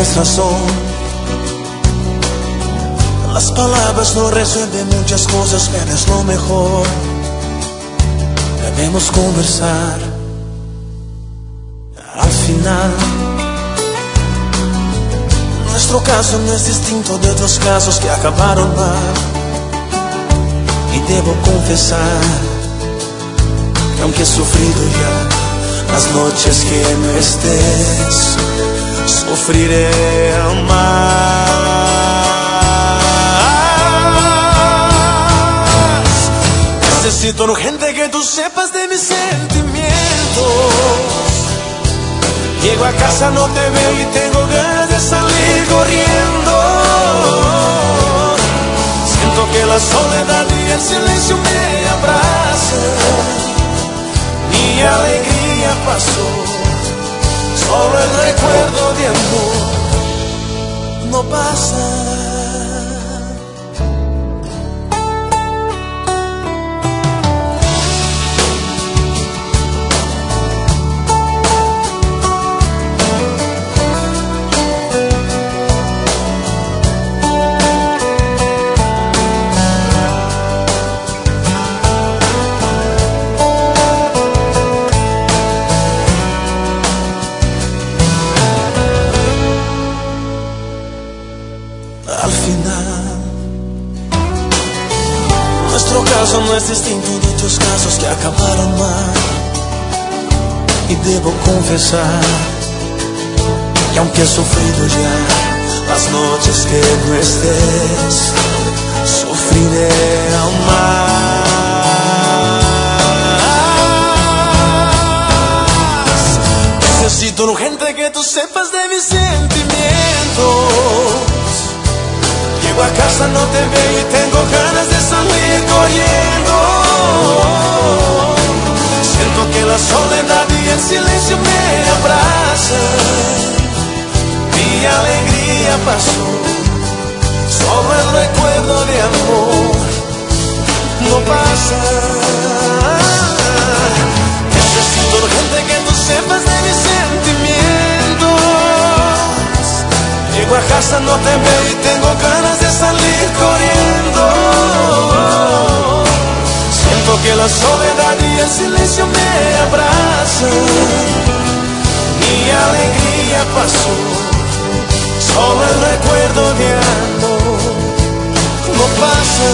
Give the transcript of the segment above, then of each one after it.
tienes razón. Las palabras no resuelven muchas cosas, pero es lo mejor. Debemos conversar. Al final, nuestro caso no es distinto de otros casos que acabaron mal. Y debo confesar que aunque he sufrido ya las noches que no estés, sufriré más. Necesito urgente que tú sepas de mis sentimientos. Llego a casa, no te veo y tengo ganas de salir corriendo. Siento que la soledad y el silencio me abrazan. Mi alegría pasó, solo el recuerdo de amor no pasa. Al final, nuestro caso no es distinto de otros casos que acabaron mal. Y debo confesar que aunque he sufrido ya las noches que no estés, sufriré aún más. Necesito urgente que tú sepas de mis sentimientos. Llego a casa, no te veo y tengo ganas de salir corriendo. Siento que la soledad y el silencio me abrazan. Mi alegría pasó, solo el recuerdo de amor no pasa. Necesito urgente que tú sepas de mis sentimientos. Llego a casa, no te veo y tengo ganas de salir corriendo. Siento que la soledad y el silencio me abrazan. Mi alegría pasó, solo el recuerdo de amor no pasa.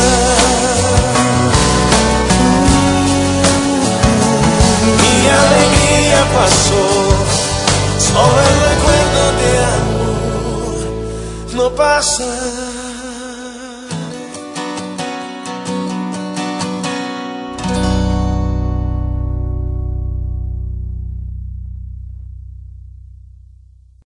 Mi alegría pasó, solo el recuerdo de amor no pasa.